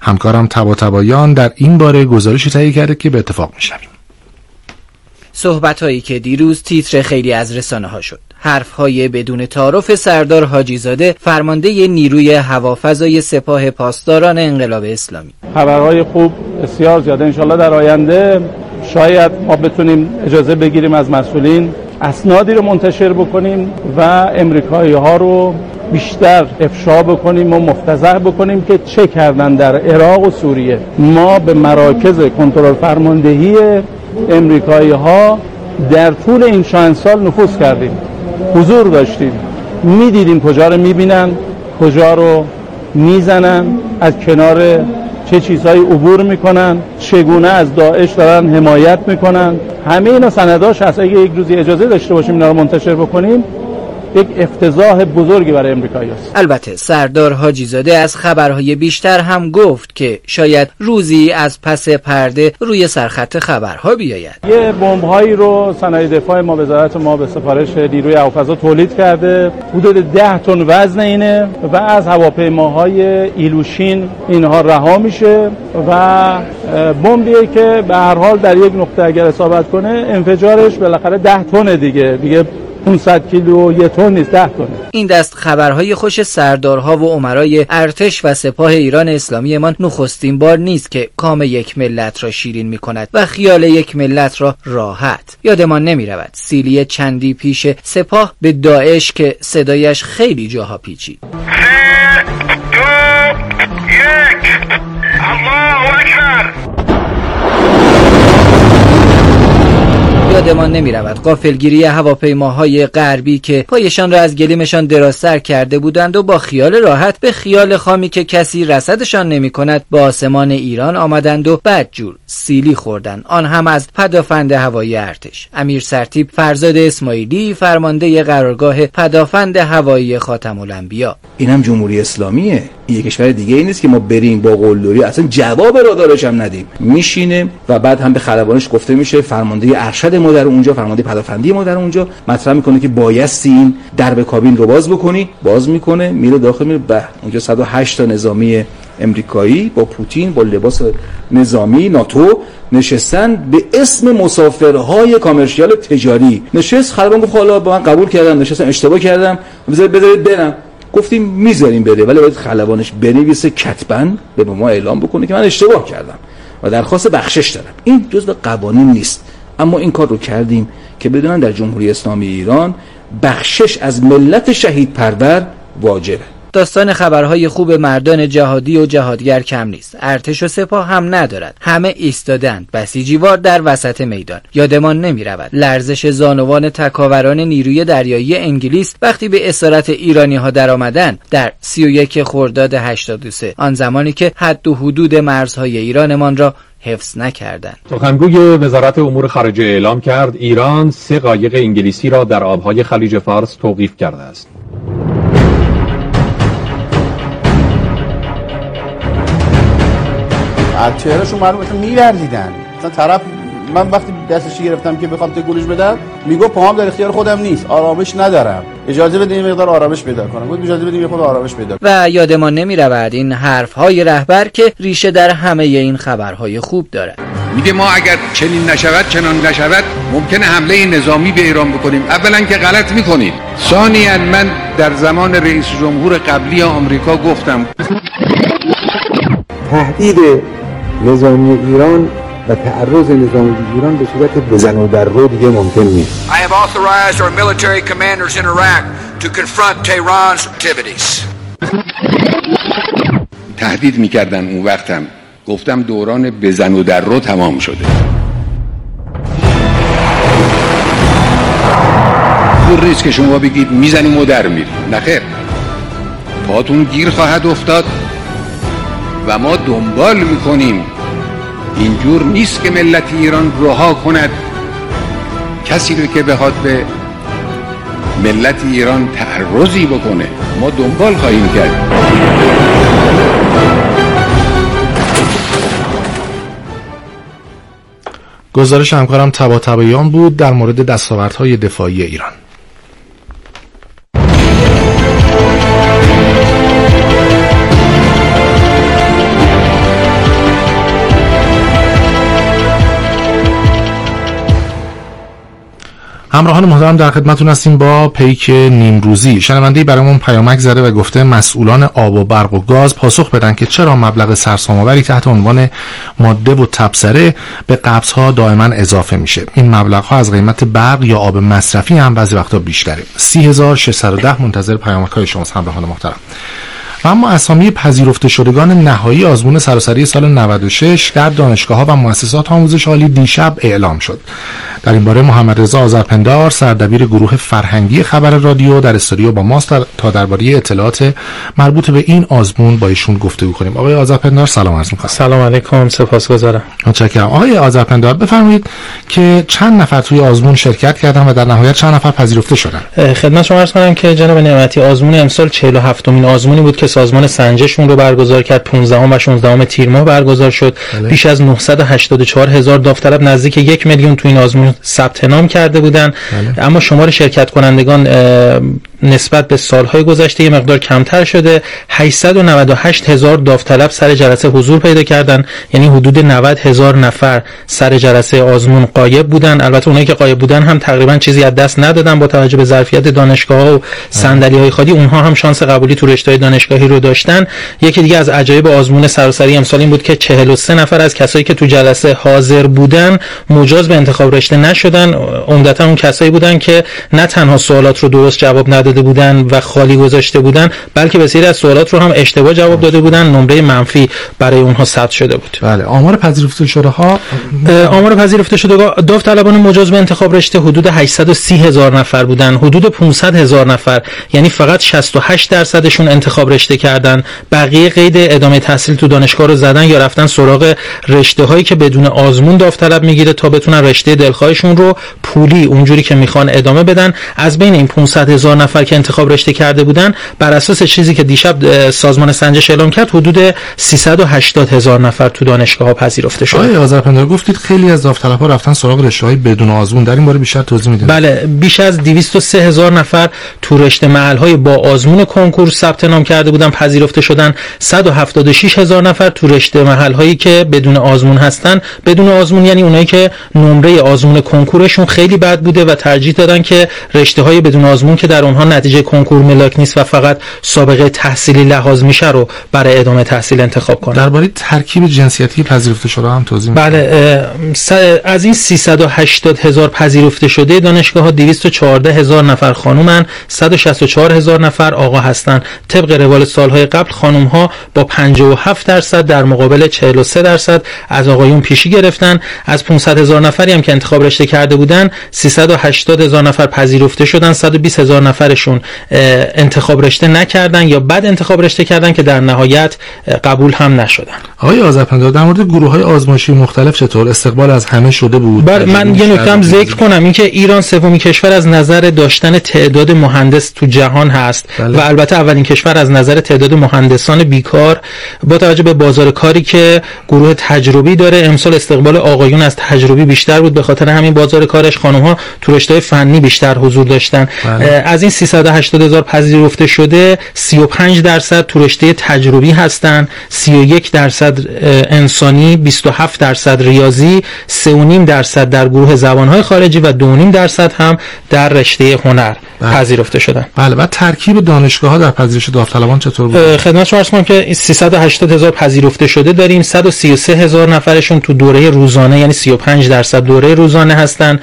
همکارم طباطباییان در این باره گزارشی تهیه کرده که به اتفاق میشنویم. صحبت‌هایی که دیروز تیتر خیلی از رسانه‌ها شد. حرف‌های بدون تعارف سردار حاجی‌زاده، فرمانده نیروی هوافضای سپاه پاسداران انقلاب اسلامی. خبرهای خوب بسیار زیاده. انشالله در آینده شاید ما بتونیم اجازه بگیریم از مسئولین اسنادی رو منتشر بکنیم و امریکایی‌ها رو بیشتر افشا بکنیم و مفتضح بکنیم که چه کردن در عراق و سوریه. ما به مراکز کنترل فرماندهی امریکایی‌ها در طول این چند سال نفوذ کردیم، حضور داشتیم، میدیدیم کجا رو میبینن، کجا رو میزنن، از کنار چه چیزهایی عبور میکنن، چگونه از داعش دارن حمایت میکنن. همه اینا سنداش هست. اگه یک روزی اجازه داشته باشیم اینا رو منتشر بکنیم، یک افتضاح بزرگی برای امریکایی است. البته سردار حاجی‌زاده از خبرهای بیشتر هم گفت که شاید روزی از پس پرده روی سرخط خبرها بیاید. یه بمب‌هایی رو صنایع دفاع ما، وزارت ما به سفارش نیروی هوافضا تولید کرده، حدود 10 تن وزن اینه و از هواپیماهای ایلوشین اینها رها میشه و بمبیه که به هر حال در یک نقطه اگر اصابت کنه انفجارش بالاخره 10 تن دیگه 500 کیلو، 1 تن نیست، 10 تن. این دست خبرهای خوش سردارها و امرای ارتش و سپاه ایران اسلامی ما نخستین بار نیست که کام یک ملت را شیرین می کند و خیال یک ملت را راحت. یادمان نمی رود سیلی چندی پیش سپاه به داعش که صدایش خیلی جاها پیچید. 3، 2، 1 الله اکبر. یادمان نمی رود غافلگیری هواپیماهای غربی که پایشان را از گلیمشان درازتر کرده بودند و با خیال راحت به خیال خامی که کسی رصدشان نمی کند به آسمان ایران آمدند و بدجور سیلی خوردند، آن هم از پدافند هوایی ارتش. امیر سرتیپ فرزاد اسماعیلی، فرمانده قرارگاه پدافند هوایی خاتم الانبیا. اینم جمهوری اسلامیه، این یک کشور دیگه ای نیست که ما بریم با قلدری اصلا جواب رادارش هم ندیم. میشینه و بعد هم به خلبانش گفته میشه فرمانده ارشد ما در اونجا، فرمانده پدافندی ما در اونجا مطرح میکنه که بایستی این درب کابین رو باز بکنی. باز میکنه، میره داخل، میره به اونجا 108 تا نظامی امریکایی با پوتین با لباس نظامی ناتو نشستن به اسم مسافرهای کامرشیال تجاری. نشست، خلبان گفت حالا با من قبول کردم، نشستم اشتباه کردم، بذارید برم. گفتیم میذاریم بره ولی باید خلبانش بنویسه کتباً به ما اعلام بکنه که من اشتباه کردم و درخواست بخشش دارم. این جزء قوانین نیست، اما این کار رو کردیم که بدونن در جمهوری اسلامی ایران بخشش از ملت شهید پرور واجبه. داستان خبرهای خوب مردان جهادی و جهادگر کم نیست. ارتش و سپاه هم ندارد، همه ایستادند بسیجیوار در وسط میدان. یادمان نمی رود لرزش زانوان تکاوران نیروی دریایی انگلیس وقتی به اسارت ایرانی ها در آمدن در 31 خرداد 83، آن زمانی که حد و حدود مرزهای ایرانمان را حفظ نکردند. سخنگوی وزارت امور خارجه اعلام کرد ایران 3 قایق انگلیسی را در آبهای خلیج فارس توقیف کرده است. از چهرهشون معلومه که می‌لرزیدن. مثلا طرف من وقتی دستش گرفتم که بخوام تکونش بدم میگه پاهم در اختیار خودم نیست، آرامش ندارم، اجازه بدید این مقدار آرامش پیدا کنم. گفت اجازه بدید یه خود آرامش پیدا کنم. و یادمان نمی رود این حرف‌های رهبر که ریشه در همه این خبرهای خوب دارد. میگه ما اگر چنین نشود چنان نشود ممکنه حمله نظامی به ایران بکنیم. اولا که غلط میکنید، ثانیاً من در زمان رئیس جمهور قبلی آمریکا گفتم تهدید نظامی ایران و تعرض نظامی ایران به صورت بزن و در رو دیگه ممکن نیست. I have authorized our military commanders in Iraq to confront Tehran's activities. تهدید میکردن اون وقتم، گفتم دوران بزن و در رو تمام شده. دور نیست که شما بگید میزنیم و در میریم. نخیر، پاتون گیر خواهد افتاد و ما دنبال میکنیم. اینجور نیست که ملت ایران رها کند کسی رو که بخواد به ملت ایران تعرضی بکنه. ما دنبال خواهیم کرد. گزارش همکارم طباطباییان بود در مورد دستاوردهای دفاعی ایران. همراهان محترم در خدمتتون هستیم با پیک نیمروزی. شنونده‌ای برامون پیامک زده و گفته مسئولان آب و برق و گاز پاسخ بدن که چرا مبلغ سرسام‌آوری تحت عنوان ماده و تبصره به قبض‌ها دائما اضافه میشه. این مبلغ‌ها از قیمت برق یا آب مصرفی هم بعضی وقتا بیشتره. 30610 منتظر پیامک‌های شماست همراهان محترم. و اما اسامی پذیرفته شدگان نهایی آزمون سراسری سال 96 در دانشگاه‌ها و مؤسسات آموزش عالی دیشب اعلام شد. در این باره محمد رضا آذرپندار سردبیر گروه فرهنگی خبر رادیو در استودیو با ماست تا درباره اطلاعات مربوط به این آزمون با ایشون گفتگو کنیم. آقای آذرپندار سلام عرض می‌کنم. سلام علیکم، سپاسگزارم. متشکرم. آقای آذرپندار بفرمایید که چند نفر توی آزمون شرکت کردن و در نهایت چند نفر پذیرفته شدن؟ خدمت شما عرض کنم که جناب نعمتی آزمون امسال 47مین آزمونی بود که سازمان سنجشون رو برگزار کرد. 15 و 16 تیر ماه برگزار شد. بیش از 984,000 داوطلب نزدیک 1 میلیون تو این آزمون ثبت نام کرده بودن. اما شمار شرکت کنندگان نسبت به سالهای گذشته یه مقدار کمتر شده. 898,000 داوطلب سر جلسه حضور پیدا کردن، یعنی حدود 90,000 نفر سر جلسه آزمون غایب بودن. البته اونایی که غایب بودن هم تقریبا چیزی از دست ندادن با توجه به ظرفیت دانشگاه‌ها و صندلی‌های خالی، اونها هم شانس قبولی تو رشته‌های دانشگاهی رو داشتن. یکی دیگه از عجایب آزمون سراسری امسال این بود که 43 نفر از کسایی که تو جلسه حاضر بودن مجاز به انتخاب رشته نشدن. عمدتا اون کسایی بودن که نه تنها سوالات رو درست جواب نداده بودن و خالی گذاشته بودن، بلکه بسیاری از سوالات رو هم اشتباه جواب داده بودن. نمره منفی برای اونها ثبت شده بود. بله. آمار پذیرفته شده داوطلبان مجاز به انتخاب رشته حدود 830,000 نفر بودن. حدود 500,000 نفر، یعنی فقط 68% انتخاب رشته کردن. بقیه قید ادامه تحصیل تو دانشگاه رو زدن یا رفتن سراغ رشته‌هایی که بدون آزمون داوطلب میگیره تا بتونن رشته دلخواهشون رو پولی اونجوری که میخوان ادامه بدن. از بین این 500,000 نفر که انتخاب رشته کرده بودن، بر اساس چیزی که دیشب سازمان سنجش اعلام کرد، حدود 380,000 نفر تو دانشگاه‌ها پذیرفته شد. آقای آذرپندار گفتید خیلی از داوطلب‌ها رفتن سراغ رشته‌های بدون آزمون. در این باره بیشتر توضیح میدید؟ بله، بیش از 203,000 نفر تو رشته محل‌های با آزمون کنکور ثبت نام کرده بودن، پذیرفته شدن. 176,000 نفر تو رشته محل‌هایی که بدون آزمون هستن. بدون آزمون یعنی اونایی که نمره آزمون کنکورشون خیلی بد بوده و ترجیح دادن که رشته‌های بدون آزمون که در اونها نتیجه کنکور ملاک نیست و فقط سابقه تحصیلی لحاظ میشه رو برای ادامه تحصیل انتخاب کنن. درباره ترکیب جنسیتی پذیرفته شده هم توضیح میدید؟ بله، از این 380,000 پذیرفته شده دانشگاه‌ها 214,000 نفر خانومن، 164,000 نفر آقا هستن. طبق روال سالهای قبل خانوم‌ها با 57% در مقابل 43% از آقایون پیشی گرفتن. از 500,000 نفری هم که انتخاب رشته کرده بودن، 380,000 نفر پذیرفته شدن. 120,000 نفرشون انتخاب رشته نکردن یا بد انتخاب رشته کردن که در نهایت قبول هم نشدن. آقای آذرپندار در مورد گروه‌های آزمایشی مختلف چطور استقبال از همه شده بود؟ بله، من یه نکته هم ذکر کنم، این که ایران سومین کشور از نظر داشتن تعداد مهندس تو جهان هست. بله. و البته اولین کشور از نظر تعداد مهندسان بیکار. با توجه به بازار کاری که گروه تجربی داره، امسال استقبال آقایون از تجربی بیشتر بود. به خاطر همین بازار کارش خانم‌ها تو رشته‌های فنی بیشتر حضور داشتن. بله. از این 380,000 پذیرفته شده 35% تو رشته تجربی هستن، 31% انسانی، 27% ریاضی، 3.5% در گروه زبان‌های خارجی و 2.5% هم در رشته هنر پذیرفته شدن. بله. بعد ترکیب دانشگاه‌ها در پذیرش داوطلبان چطور بود؟ خدمت شما عرض کنم که 380,000 پذیرفته شده داریم. 133,000 نفرشون تو دوره روزانه، یعنی 35% دوره روزانه هستن.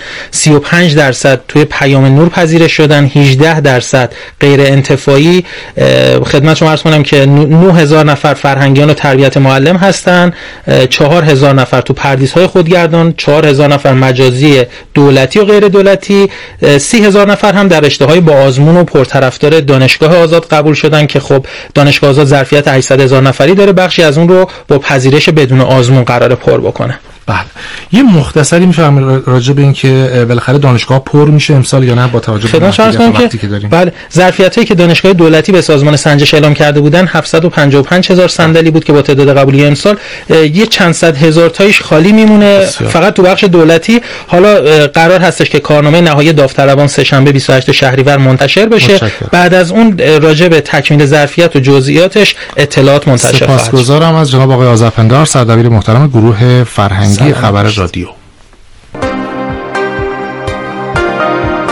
35% توی پیام نور پذیرش شدن. 18% غیر انتفاعی. خدمت شما عرض کنم که 9,000 نفر فرهنگیان و تربیت معلم هستن. 4,000 نفر تو پردیس‌های خودگردان. 4,000 نفر مجازی دولتی و غیر دولتی. 30,000 نفر هم در رشته‌های با آزمون و پرطرفدار دانشگاه آزاد قبول شدن که خب دانشگاه آزاد ظرفیت 800,000 نفری داره. بخشی از اون رو با پذیرش بدون آزمون قراره پر بکنه. بله. یه مختصری میفهمم راجع به این که بالاخره دانشگاه پر میشه امسال یا نه با توجه به وقتی که داریم؟ بله، ظرفیتایی که دانشگاه دولتی به سازمان سنجش اعلام کرده بودن 755,000 صندلی بود که با تعداد قبولی امسال یه چند صد هزار تایش خالی میمونه فقط تو بخش دولتی. حالا قرار هستش که کارنامه نهایی داوطلبان سه‌شنبه 28 شهریور منتشر بشه. بعد از اون راجع به تکمیل ظرفیت و جزئیاتش اطلاعات منتشر خواهد شد. سپاسگزارم از جناب آقای آذرپندار سردبیر محترم گروه فرهنگی خبر رادیو.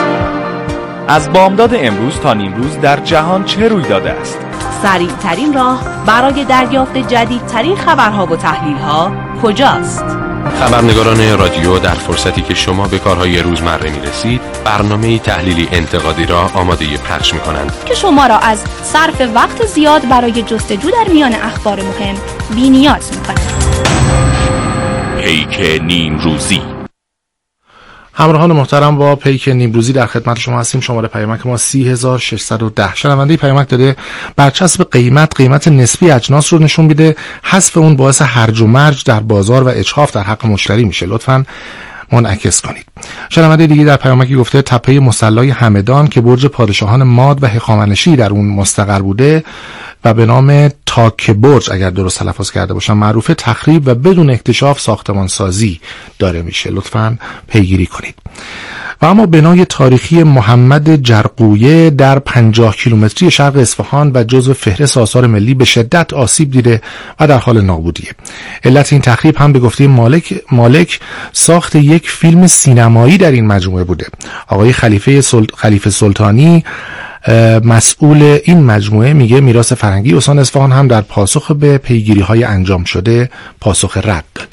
از بامداد امروز تا نیمروز در جهان چه روی داده است؟ سریع‌ترین راه برای دریافت جدیدترین خبرها و تحلیل‌ها کجاست؟ خبرنگاران رادیو در فرصتی که شما به کارهای روزمره می‌رسید، برنامه‌ای تحلیلی انتقادی را آماده پخش می‌کنند که شما را از صرف وقت زیاد برای جستجو در میان اخبار مهم بی‌نیاز می‌کند. پیک نیمروزی. همراهان محترم، با پیک نیمروزی در خدمت شما هستیم. شماره پیامک ما 30610. شنونده پیامک داده برچسب قیمت نسبی اجناس رو نشون میده، حذف اون باعث هرج و مرج در بازار و اجحاف در حق مشتری میشه، لطفاً منعکس کنید. شنونده دیگه در پیامکی گفته تپه مصلی همدان که برج پادشاهان ماد و هخامنشی در اون مستقر بوده و به نام تاک برج اگر درست تلفظ کرده باشم معروفه، تخریب و بدون اکتشاف ساختمان سازی داره میشه، لطفاً پیگیری کنید. و اما بنای تاریخی محمد جرقویه در 50 کیلومتری شرق اصفهان و جزو فهرست آثار ملی به شدت آسیب دیده و در حال نابودیه. علت این تخریب هم به گفته مالک ساخت یک فیلم سینمایی در این مجموعه بوده. آقای خلیفه سلطانی مسئول این مجموعه میگه میراث فرهنگی استان اصفهان هم در پاسخ به پیگیری‌های انجام شده پاسخ رد داده.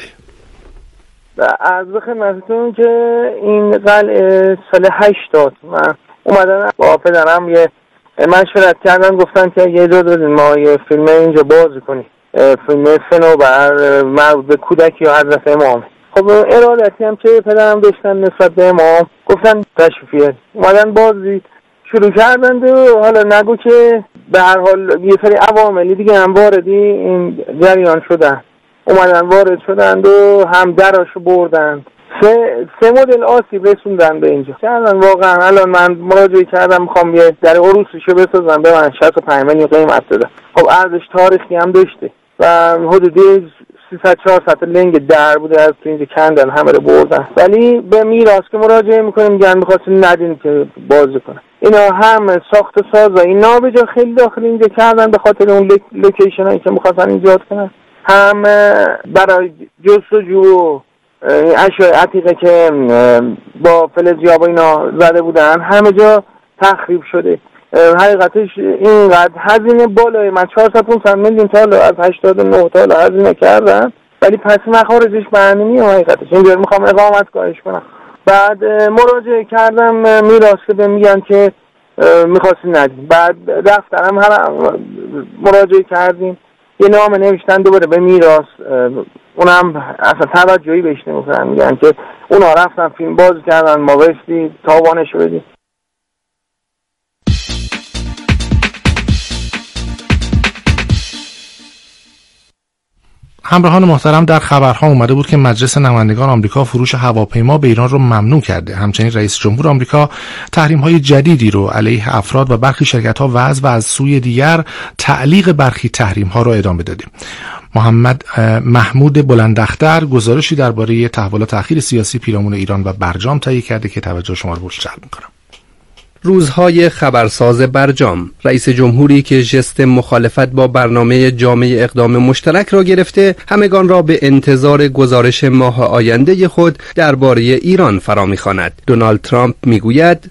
از خدمتتون که این قلعه سال 80 من اومدن با پدرم یه مشورت کردن، گفتن که یه اجازه بدین ما یه فیلم اینجا بازی کنیم، فیلم صنوبر مربوط به کودکی و حضرت امام. خب ارادتی هم که پدرم داشتن نسبت به امام، گفتن تشریفیه، اومدن بازی شروع کردن و حالا نگو که به هر حال یه سری عواملی دیگه هم واردی این جریان شدن، اومدن وارد شدن و هم دراشو بردن، سه مدل آسیب رسوندن به اینجا کردن. واقعا الان من مراجعه کردم میخوام یه در عروسیشو بسازم، به من 65 میلیون قیمت دادن. خب ارزش تاریخی هم داشته و حدودی 300-400 لنگ در بوده، از تو اینجا کندن همه رو بردن. ولی به میراث که مراجعه میکنیم میگن میخواستین ندین که بازی کنن. اینا هم ساخت سازا اینا به جا خیلی داخل اینجا کردن به خاطر اون لوکیشن هایی که میخواستن ایجاد کنن، هم برای جستجو و اشیاء عتیقه که با فلزیاب اینا زده بودن همه جا تخریب شده. حقیقتش اینقدر هزینه بالای من 400-500 میلیون تا از 89 تا هزینه کردن، ولی پس مخارجش برنی میام. حقیقتش اینجا میخوام اقامتگاهش کنم. بعد مراجعه کردم میراث که به میگن که میخواستین ندیم. بعد دفترم مراجعه کردیم، یه نامه نوشتن دوباره به میراث، اونم اصلا توجهی بهش نمیکنن، میگن که اونا رفتن فیلم بازی کردن ما بستی تاوانشو بدیم. همراهان محترم، در خبرها اومده بود که مجلس نمایندگان آمریکا فروش هواپیما به ایران رو ممنوع کرده. همچنین رئیس جمهور آمریکا تحریم‌های جدیدی رو علیه افراد و برخی شرکت‌ها وضع و از سوی دیگر تعلیق برخی تحریم‌ها رو ادامه داده. محمود بلنداختر گزارشی درباره تحولات اخیر سیاسی پیرامون ایران و برجام تهیه کرده که توجه شما رو بهش جلب می‌کنم. روزهای خبرساز برجام. رئیس جمهوری که ژست مخالفت با برنامه جامع اقدام مشترک را گرفته، همگان را به انتظار گزارش ماه آینده خود درباره ایران فرا می‌خواند. دونالد ترامپ میگوید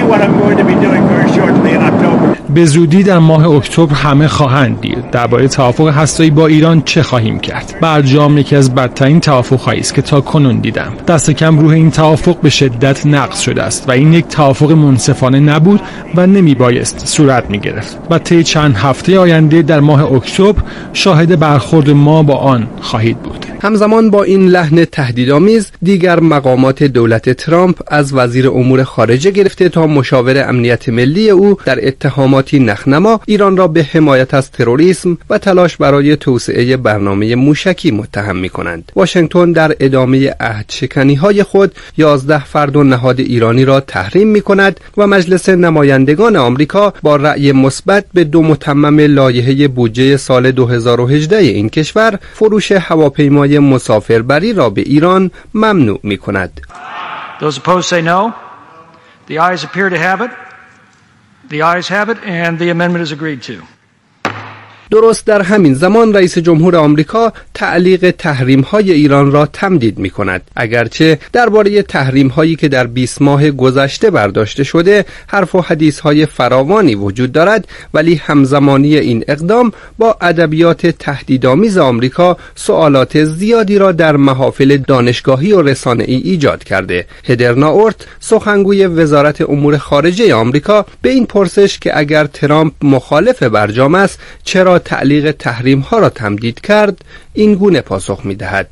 به زودی در ماه اکتبر همه خواهند دید درباره توافق هسته‌ای با ایران چه خواهیم کرد. برجام یکی از بدترین توافق‌هایی است که تا کنون دیدم. دست کم روح این توافق به شدت نقض شده است و این یک توافق منصفانه نبود و نمیبایست صورت میگرفت و طی چند هفته آینده در ماه اکتبر شاهد برخورد ما با آن خواهید بود. همزمان با این لحن تهدیدآمیز، دیگر مقامات دولت ترامپ از وزیر امور خارجه گرفته تا مشاور امنیت ملی او در اتهاماتی نخنما ایران را به حمایت از تروریسم و تلاش برای توسعه برنامه موشکی متهم می‌کنند. واشنگتن در ادامه عهدشکنی‌های خود 11 فرد و نهاد ایرانی را تحریم می‌کند و مجلس نمایندگان آمریکا با رأی مثبت به 2 متمم لایحه بودجه سال 2018 این کشور فروش هواپیمای مسافربری را به ایران ممنوع می‌کند. Those opposed say no. The ayes appear to have it. The ayes have it and the amendment is agreed to. درست در همین زمان رئیس جمهور آمریکا تعلیق تحریم‌های ایران را تمدید می‌کند. اگرچه درباره تحریم‌هایی که در 20 ماه گذشته برداشته شده حرف و حدیث‌های فراوانی وجود دارد، ولی همزمانی این اقدام با ادبیات تهدیدآمیز آمریکا سوالات زیادی را در محافل دانشگاهی و رسانه‌ای ایجاد کرده. هدر ناورت، سخنگوی وزارت امور خارجه آمریکا، به این پرسش که اگر ترامپ مخالف برجام است چرا تعلیق تحریم‌ها را تمدید کرد، این گونه پاسخ می‌دهد: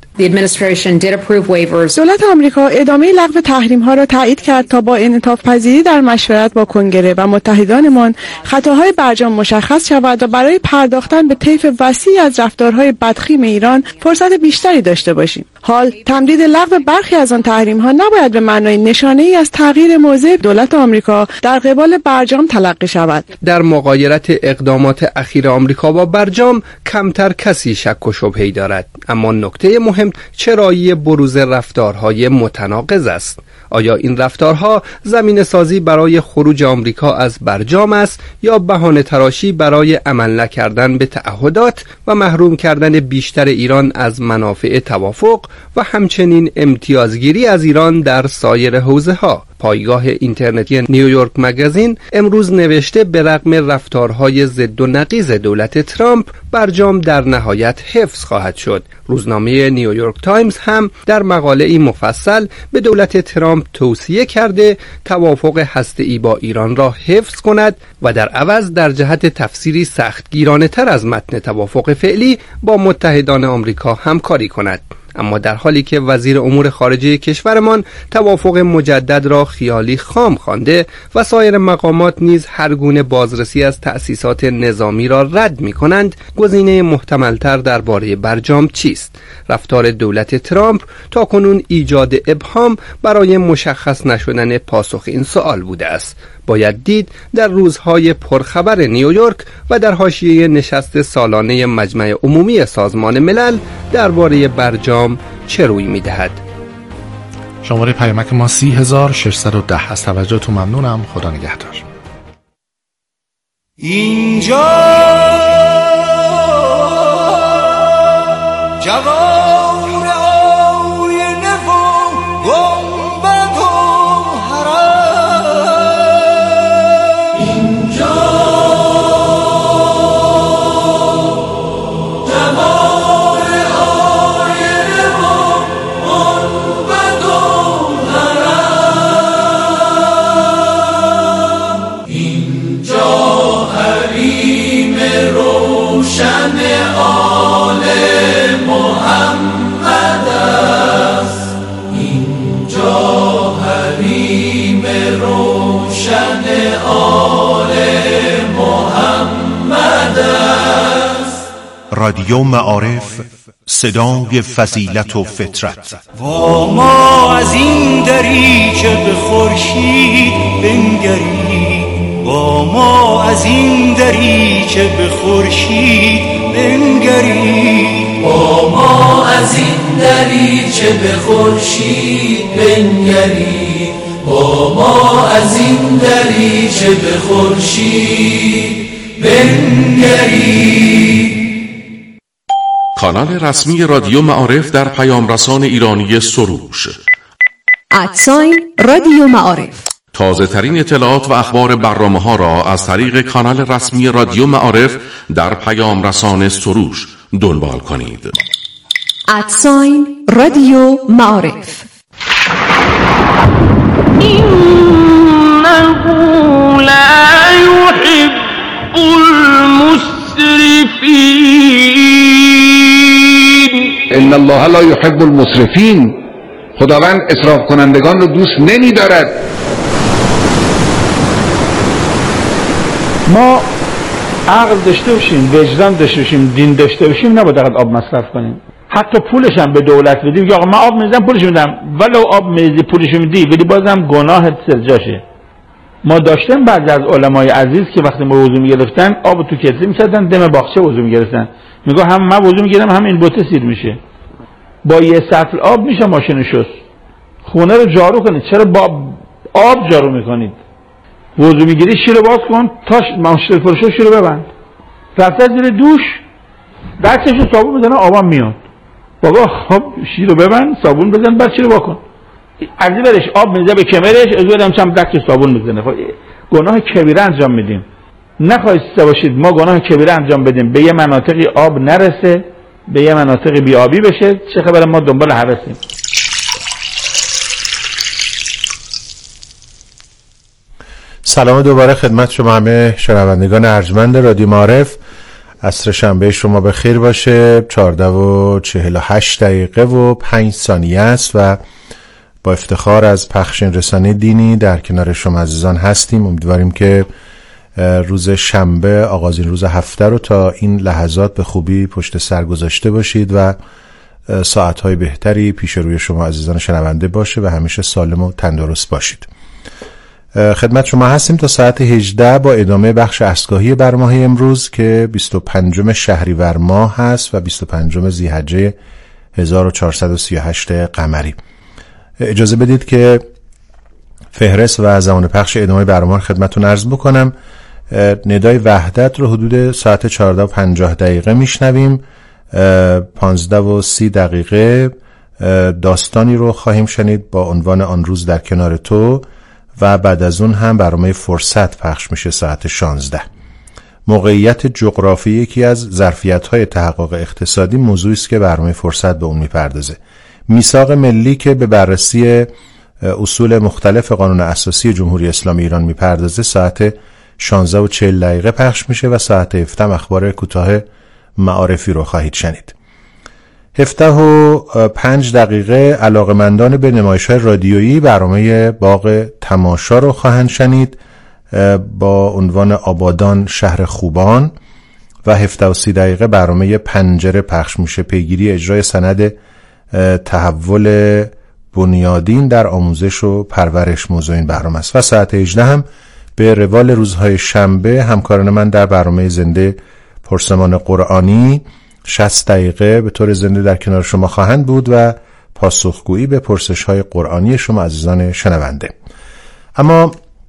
دولت آمریکا ادامه لغو تحریم‌ها را تایید کرد تا با انعطاف پذیری در مشورت با کنگره و متحدانمان خطاهای برجام مشخص شود و برای پرداختن به طیف وسیعی از رفتارهای بدخیم ایران فرصت بیشتری داشته باشیم. حال تمدید لغو برخی از آن تحریم‌ها نباید به معنای نشانه‌ای از تغییر موضع دولت آمریکا در قبال برجام تلقی شود. در مغایرت اقدامات اخیر آمریکا با برجام کمتر کسی شک و شبهه‌ای دارد، اما نکته مهم چرایی بروز رفتارهای متناقض است. آیا این رفتارها زمینه سازی برای خروج آمریکا از برجام است یا بهانه تراشی برای عمل نکردن به تعهدات و محروم کردن بیشتر ایران از منافع توافق و همچنین امتیازگیری از ایران در سایر حوزه‌ها؟ پایگاه اینترنتی نیویورک مگزین امروز نوشته به رغم رفتارهای ضد و نقیض دولت ترامپ، برجام در نهایت حفظ خواهد شد. روزنامه نیویورک تایمز هم در مقاله‌ای مفصل به دولت ترامپ توصیه کرده توافق هسته‌ای با ایران را حفظ کند و در عوض در جهت تفسیری سختگیرانه تر از متن توافق فعلی با متحدان آمریکا همکاری کند. اما در حالی که وزیر امور خارجه کشورمان توافق مجدد را خیالی خام خوانده و سایر مقامات نیز هر گونه بازرسی از تأسیسات نظامی را رد می‌کنند، گزینه محتمل‌تر درباره برجام چیست؟ رفتار دولت ترامپ تاکنون ایجاد ابهام برای مشخص نشدن پاسخ این سوال بوده است. باید دید در روزهای پرخبر نیویورک و در حاشیه نشست سالانه مجمع عمومی سازمان ملل درباره برجام چه روی می‌دهد. شماره پیامک ما 30610 از توجهتون ممنونم. خدا نگهدار. اینجا جوار آینه و گنبد و حرم، اینجا جوار آینه و گنبد و حرم، اینجا حریم روشن آل محمد است، اینجا حریم روشن آل محمد است. رادیو معارف، صدای فضیلت و فطرت. و ما از این دریچه به خورشید بنگریم، و ما از این دریچه به خورشید بنگریم، و ما از این دریچه به خورشید بنگریم، و ما از این دریچه به خورشید بنگریم. کانال رسمی رادیو معارف در پیام رسان ایرانی سروش رادیو معارف. تازه ترین اطلاعات و اخبار برنامه ها را از طریق کانال رسمی رادیو معارف در پیام رسان سروش دنبال کنید. رادیو معارف. إنه لا يحب المسرفين. ان الله لا يحب المسرفين. خداوند اسراف کنندگان رو دوست نمی دارد. ما عقل داشته باشیم، وجدان داشته باشیم، دین داشته باشیم، نباید فقط آب مصرف کنیم. حتی پولش هم به دولت بدیم که آقا من آب میزنم پولش میدم، ولو آب میزی پولش میدی ولی بازم گناهت سرجاشه. ما داشتیم بعضی از علمای عزیز که وقتی ما وضو میگرفتن آب تو کتری میکردن، دم باغچه وضو میگرفتن. میگه هم من وضو میگیرم هم این بوته سیر میشه. با یه سطل آب میشه ماشین شست. خونه رو جارو کنید، چرا با آب جارو میکنید؟ وضو میگیری شیر باز کن تا ماشین فروشو شیر ببند. رفته زیر دوش دستشو صابون بزنه آبم میاد. بابا خب شیرو ببند صابون بزن بعد شیرو واکن. از برش آب میزه به کمرش از برم چم دستش صابون بزنه. خب گناه کبیره انجام میدیم. نخواهید باشید ما گناه کبیره انجام بدیم به یه مناطقی آب نرسه، به یه مناطقی بیابی بشه، چه خبر ما دنبال هوسیم. سلام دوباره خدمت شما همه شنوندگان ارجمند رادیو معارف. عصر شنبه شما بخیر باشه. 14:48 و 5 ثانیه است و با افتخار از پخشین رسانه دینی در کنار شما عزیزان هستیم. امیدواریم که روز شنبه آغازین روز هفته رو تا این لحظات به خوبی پشت سر گذاشته باشید و ساعتهای بهتری پیش روی شما عزیزان شنونده باشه و همیشه سالم و تندرست باشید. خدمت شما هستیم تا ساعت 18 با ادامه بخش اسکاهی برنامه امروز که 25 شهریور ماه هست و 25 ذی‌حجه 1438 قمری. اجازه بدید که فهرست و زمان پخش ادامه برنامه خدمتتون عرض بکنم. ندای وحدت رو حدود ساعت 14:50 میشنویم. 15:30 داستانی رو خواهیم شنید با عنوان آن روز در کنار تو و بعد از اون هم برنامه فرصت پخش میشه ساعت 16. موقعیت جغرافی یکی از ظرفیت‌های تحقق اقتصادی موضوعی است که برنامه فرصت به اون میپردازه. میثاق ملی که به بررسی اصول مختلف قانون اساسی جمهوری اسلامی ایران میپردازه ساعت 16:40 پخش میشه و ساعت 17 اخبار کوتاه معارفی رو خواهید شنید. 17:05 علاقمندان به نمایش‌های رادیویی برنامه باغ تماشا رو خواهند شنید با عنوان آبادان شهر خوبان و 17:30 برنامه پنجره پخش میشه. پیگیری اجرای سند تحول بنیادین در آموزش و پرورش موضوع این برنامه است و ساعت 18 هم به روال روزهای شنبه همکاران من در برنامه زنده پرسمان قرآنی 60 دقیقه به طور زنده در کنار شما خواهند بود و پاسخگویی به پرسش‌های قرآنی شما عزیزان شنونده. اما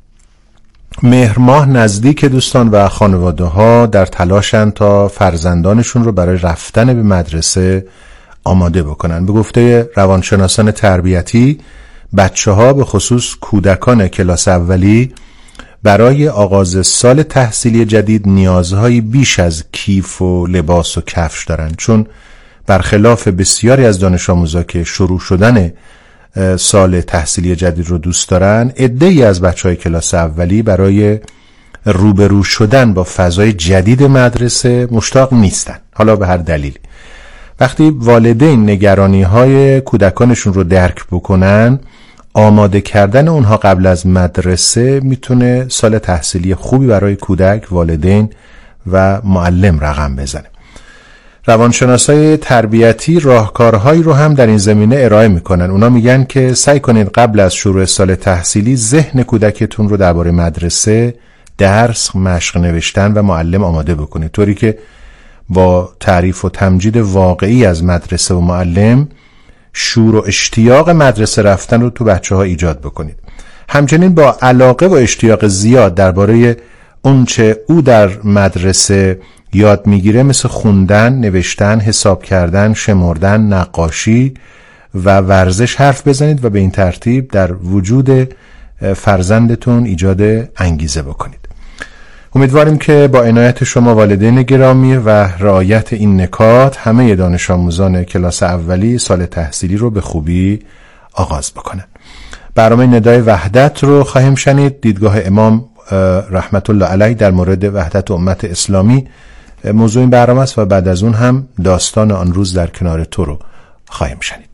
مهر ماه نزدیک دوستان و خانواده ها در تلاشن تا فرزندانشون رو برای رفتن به مدرسه آماده بکنن. به گفته روانشناسان تربیتی بچه ها به خصوص کودکان کلاس اولی برای آغاز سال تحصیلی جدید نیازهای بیش از کیف و لباس و کفش دارن، چون برخلاف بسیاری از دانش آموزا که شروع شدن سال تحصیلی جدید رو دوست دارن، عده‌ای از بچهای کلاس اولی برای روبرو شدن با فضای جدید مدرسه مشتاق نیستن، حالا به هر دلیلی. وقتی والدین نگرانی‌های کودکانشون رو درک بکنن، آماده کردن اونها قبل از مدرسه میتونه سال تحصیلی خوبی برای کودک، والدین و معلم رقم بزنه. روانشناسای تربیتی راهکارهایی رو هم در این زمینه ارائه میکنن. اونا میگن که سعی کنید قبل از شروع سال تحصیلی ذهن کودکتون رو درباره مدرسه، درس، مشق نوشتن و معلم آماده بکنید، طوری که با تعریف و تمجید واقعی از مدرسه و معلم شور و اشتیاق مدرسه رفتن رو تو بچه ها ایجاد بکنید. همچنین با علاقه و اشتیاق زیاد درباره اونچه او در مدرسه یاد میگیره مثل خوندن، نوشتن، حساب کردن، شمردن، نقاشی و ورزش حرف بزنید و به این ترتیب در وجود فرزندتون ایجاد انگیزه بکنید. امیدواریم که با عنایت شما والدین گرامی و رعایت این نکات همه دانش آموزان کلاس اولی سال تحصیلی رو به خوبی آغاز بکنن. برنامه ندای وحدت رو خواهیم شنید. دیدگاه امام رحمت الله علیه در مورد وحدت امت اسلامی موضوع این برنامه است و بعد از اون هم داستان آن روز در کنار تو رو خواهیم شنید.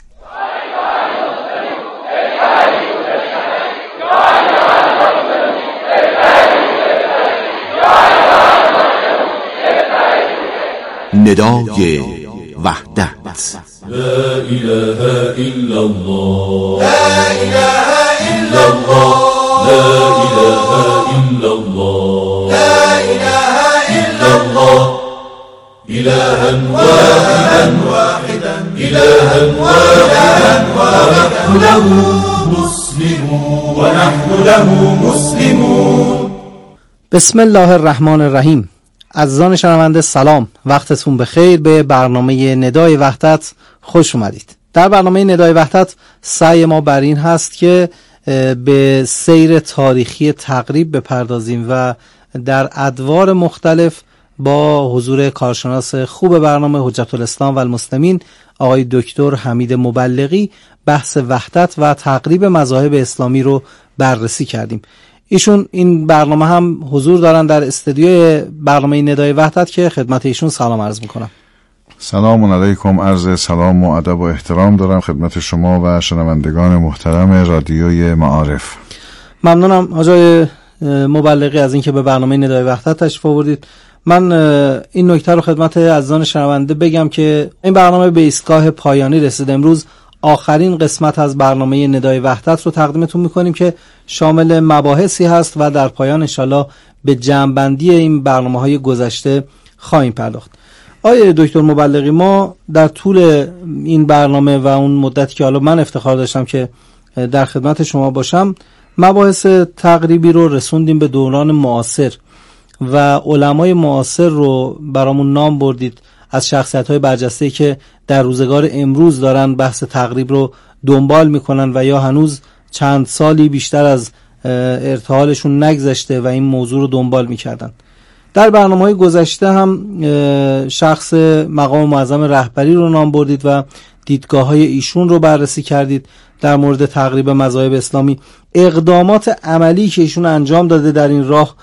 ندای وحدت. لا اله الا الله، لا اله الا الله، لا اله الا الله، لا اله الا الله، إلها واحدا إلها واحدا ونحن له مسلمون ونحن له مسلمون. بسم الله الرحمن الرحیم. عزیزان شنونده سلام، وقتتون بخیر. به برنامه ندای وحدت خوش اومدید. در برنامه ندای وحدت سعی ما بر این هست که به سیر تاریخی تقریب بپردازیم و در ادوار مختلف با حضور کارشناس خوب برنامه حجت الاسلام و المسلمین آقای دکتر حمید مبلغی بحث وحدت و تقریب مذاهب اسلامی رو بررسی کردیم. ایشون این برنامه هم حضور دارن در استودیوی برنامه ندای وحدت که خدمت ایشون سلام عرض میکنم. سلام علیکم، عرض سلام و ادب و احترام دارم خدمت شما و شنوندگان محترم رادیوی معارف. ممنونم آقای مبلغی از اینکه به برنامه ندای وحدت تشریف آوردید. من این نکته رو خدمت عزیزان شنونده بگم که این برنامه به ایستگاه پایانی رسید. امروز آخرین قسمت از برنامه ندای وحدت رو تقدیمتون میکنیم که شامل مباحثی هست و در پایان انشالله به جمع‌بندی این برنامه‌های گذشته خواهیم پرداخت. آقای دکتر مبلغی، ما در طول این برنامه و اون مدتی که حالا من افتخار داشتم که در خدمت شما باشم، مباحث تقریبی رو رسوندیم به دوران معاصر و علمای معاصر رو برامون نام بردید از شخصیت‌های برجسته‌ای که در روزگار امروز دارن بحث تقریب رو دنبال میکنن و یا هنوز چند سالی بیشتر از ارتحالشون نگذشته و این موضوع رو دنبال میکردن. در برنامه‌های گذشته هم شخص مقام معظم رهبری رو نام بردید و دیدگاه‌های ایشون رو بررسی کردید در مورد تقریب مذاهب اسلامی، اقدامات عملی که ایشون انجام داده در این راه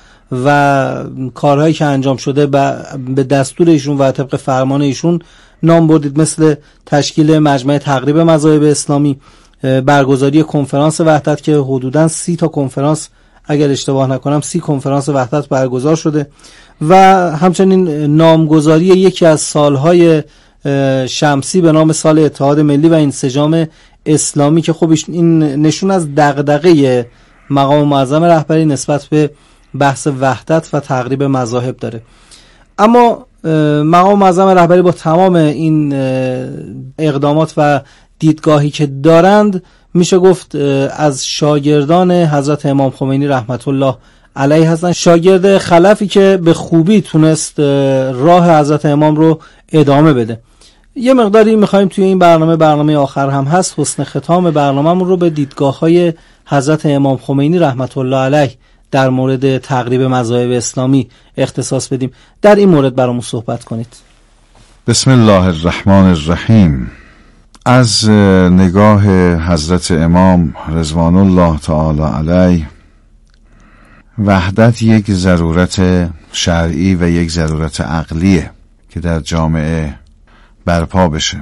و کارهایی که انجام شده به دستور ایشون و طبق فرمان ایشون نام بردید، مثل تشکیل مجمع تقریب مذاهب اسلامی، برگزاری کنفرانس وحدت که حدوداً 30 تا کنفرانس، اگر اشتباه نکنم 30 کنفرانس وحدت برگزار شده، و همچنین نامگذاری یکی از سالهای شمسی به نام سال اتحاد ملی و انسجام اسلامی که خب این نشون از دغدغه مقام معظم رهبری نسبت به بحث وحدت و تقریب مذاهب داره. اما مقام معظم رهبری با تمام این اقدامات و دیدگاهی که دارند، میشه گفت از شاگردان حضرت امام خمینی رحمت الله علیه هستند، شاگرد خلفی که به خوبی تونست راه حضرت امام رو ادامه بده. یه مقداری میخوایم توی این برنامه آخر هم هست، حسن ختام برنامه‌مون رو به دیدگاه‌های حضرت امام خمینی رحمت الله علیه در مورد تقریب مذاهب اسلامی اختصاص بدیم. در این مورد برامون صحبت کنید. بسم الله الرحمن الرحیم. از نگاه حضرت امام رضوان الله تعالی علیه، وحدت یک ضرورت شرعی و یک ضرورت عقلیه که در جامعه برپا بشه.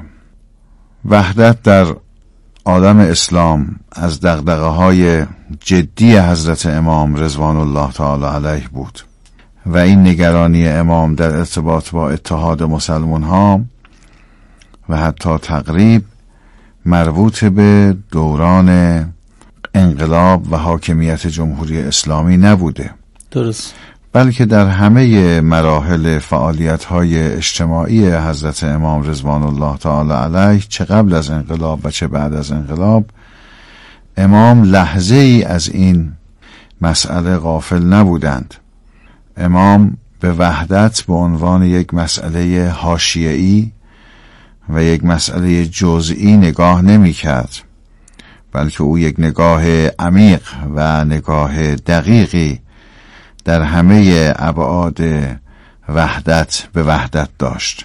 وحدت در عالم اسلام از دغدغه‌های جدی حضرت امام رضوان الله تعالی علیه بود و این نگرانی امام در ارتباط با اتحاد مسلمان ها و حتی تقریب مربوط به دوران انقلاب و حاکمیت جمهوری اسلامی نبوده، درست، بلکه در همه مراحل فعالیت‌های اجتماعی حضرت امام رضوان الله تعالی علیه، چه قبل از انقلاب و چه بعد از انقلاب، امام لحظه ای از این مسئله غافل نبودند. امام به وحدت به عنوان یک مسئله حاشیه‌ای و یک مسئله جزئی نگاه نمی کرد، بلکه او یک نگاه عمیق و نگاه دقیقی در همه ابعاد وحدت به وحدت داشت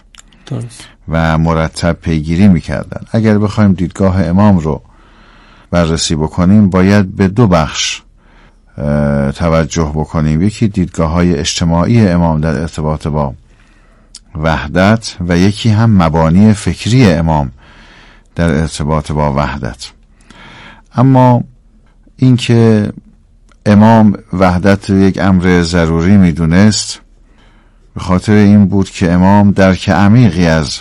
و مرتب پیگیری می‌کردن. اگر بخوایم دیدگاه امام رو بررسی بکنیم، باید به دو بخش توجه بکنیم. یکی دیدگاه‌های اجتماعی امام در ارتباط با وحدت و یکی هم مبانی فکری امام در ارتباط با وحدت. اما اینکه امام وحدت یک امر ضروری میدونست، به خاطر این بود که امام درک عمیقی از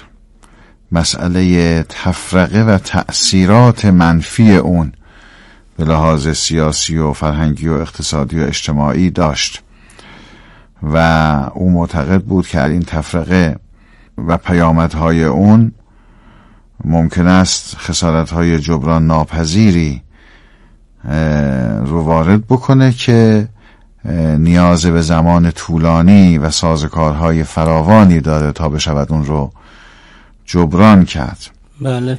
مسئله تفرقه و تأثیرات منفی اون به لحاظ سیاسی و فرهنگی و اقتصادی و اجتماعی داشت و او معتقد بود که این تفرقه و پیامدهای اون ممکن است خسارت‌های جبران ناپذیری رو وارد بکنه که نیاز به زمان طولانی و سازوکارهای فراوانی داره تا بشود اون رو جبران کرد. بله.